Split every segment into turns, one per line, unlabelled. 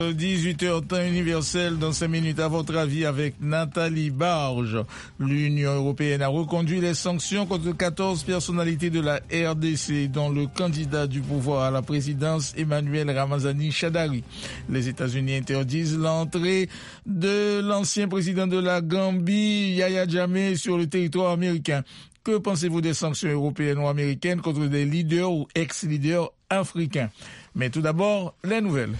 18h temps universel dans 5 minutes à votre avis avec Nathalie Barge. L'Union européenne a reconduit les sanctions contre 14 personnalités de la RDC dont le candidat du pouvoir à la présidence Emmanuel Ramazani Shadary. Les États-Unis interdisent l'entrée de l'ancien président de la Gambie Yahya Jammeh sur le territoire américain. Que pensez-vous des sanctions européennes ou américaines contre des leaders ou ex-leaders africains? Mais tout d'abord, les nouvelles.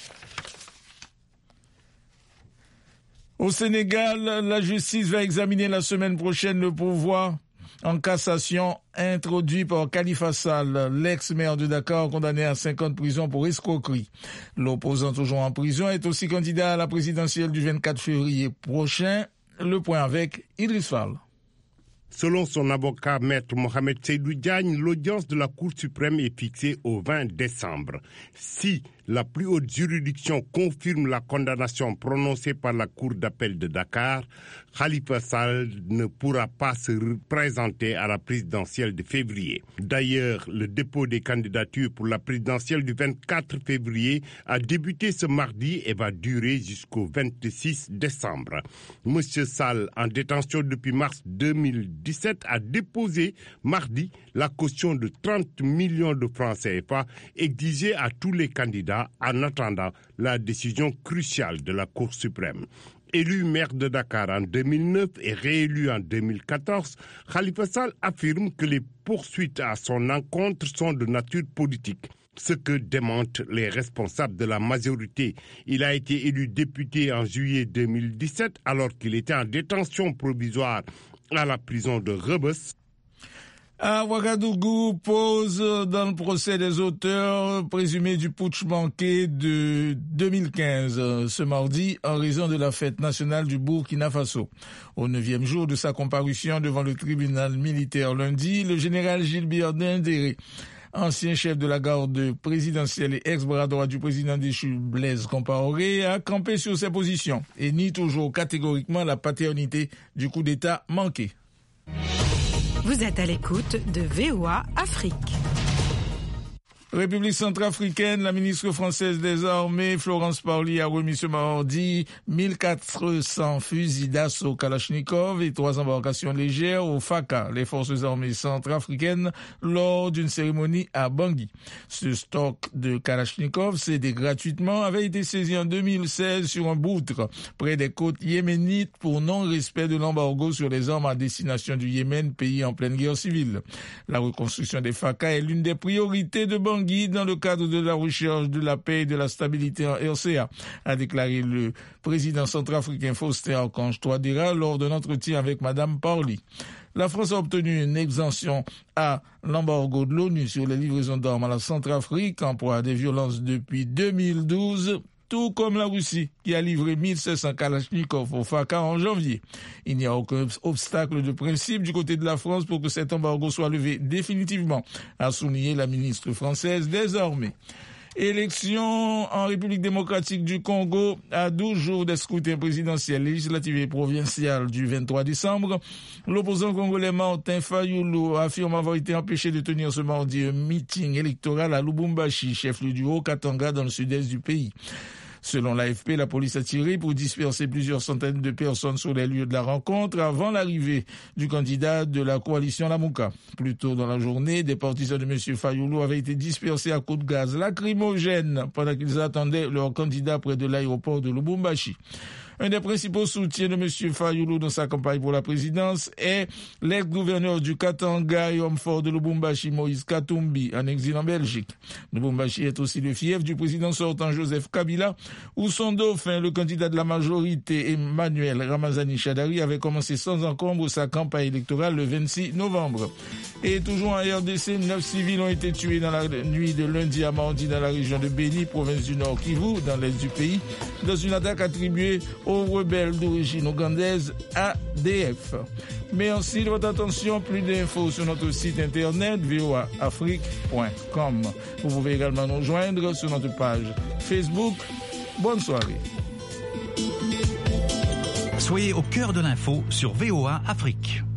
Au Sénégal, la justice va examiner la semaine prochaine le pourvoi en cassation introduit par Khalifa Sall, l'ex-maire de Dakar condamné à 5 ans de prison pour escroquerie. L'opposant toujours en prison est aussi candidat à la présidentielle du 24 février prochain. Le point avec Idriss Fall.
Selon son avocat, maître Mohamed Seydou Diagne, l'audience de la Cour suprême est fixée au 20 décembre. Si la plus haute juridiction confirme la condamnation prononcée par la Cour d'appel de Dakar, Khalifa Sall ne pourra pas se présenter à la présidentielle de février. D'ailleurs, le dépôt des candidatures pour la présidentielle du 24 février a débuté ce mardi et va durer jusqu'au 26 décembre. Monsieur Sall, en détention depuis mars 2017, a déposé mardi la caution de 30 millions de francs CFA exigée à tous les candidats en attendant la décision cruciale de la Cour suprême. Élu maire de Dakar en 2009 et réélu en 2014, Khalifa Sall affirme que les poursuites à son encontre sont de nature politique, ce que démentent les responsables de la majorité. Il a été élu député en juillet 2017 alors qu'il était en détention provisoire à la prison de Rebeuss.
À Ouagadougou, pause dans le procès des auteurs présumés du putsch manqué de 2015, ce mardi, en raison de la fête nationale du Burkina Faso. Au 9e jour de sa comparution devant le tribunal militaire lundi, le général Gilbert Dindéré, ancien chef de la garde présidentielle et ex-bras droit du président déchu Blaise Compaoré, a campé sur ses positions et nie toujours catégoriquement la paternité du coup d'État manqué.
Vous êtes à l'écoute de VOA Afrique.
République centrafricaine, la ministre française des Armées, Florence Parly, a remis ce mardi 1400 fusils d'assaut Kalachnikov et 3 embarcations légères au FACA, les forces armées centrafricaines, lors d'une cérémonie à Bangui. Ce stock de Kalachnikov, cédé gratuitement, avait été saisi en 2016 sur un boutre près des côtes yéménites pour non-respect de l'embargo sur les armes à destination du Yémen, pays en pleine guerre civile. La reconstruction des FACA est l'une des priorités de Bangui dans le cadre de la recherche de la paix et de la stabilité en RCA, a déclaré le président centrafricain Faustin Archange Touadéra lors d'un entretien avec Madame Parly. La France a obtenu une exemption à l'embargo de l'ONU sur les livraisons d'armes à la Centrafrique en proie à des violences depuis 2012, tout comme la Russie qui a livré 1700 Kalachnikov au FACA en janvier. Il n'y a aucun obstacle de principe du côté de la France pour que cet embargo soit levé définitivement, a souligné la ministre française des Armées. Élection en République démocratique du Congo à 12 jours des scrutins présidentiels, législatifs et provinciaux du 23 décembre. L'opposant congolais Martin Fayulu affirme avoir été empêché de tenir ce mardi un meeting électoral à Lubumbashi, chef-lieu du Haut-Katanga dans le sud-est du pays. Selon l'AFP, la police a tiré pour disperser plusieurs centaines de personnes sur les lieux de la rencontre avant l'arrivée du candidat de la coalition Lamuka. Plus tôt dans la journée, des partisans de M. Fayulu avaient été dispersés à coups de gaz lacrymogène pendant qu'ils attendaient leur candidat près de l'aéroport de Lubumbashi. Un des principaux soutiens de M. Fayulu dans sa campagne pour la présidence est l'ex-gouverneur du Katanga et homme fort de Lubumbashi, Moïse Katumbi, en exil en Belgique. Lubumbashi est aussi le fief du président sortant Joseph Kabila, où son dauphin, le candidat de la majorité, Emmanuel Ramazani Shadary, avait commencé sans encombre sa campagne électorale le 26 novembre. Et toujours en RDC, 9 civils ont été tués dans la nuit de lundi à mardi dans la région de Béni, province du Nord Kivu, dans l'est du pays, dans une attaque attribuée aux rebelles d'origine ougandaise ADF. Merci de votre attention. Plus d'infos sur notre site internet voaafrique.com. Vous pouvez également nous joindre sur notre page Facebook. Bonne soirée.
Soyez au cœur de l'info sur VOA Afrique.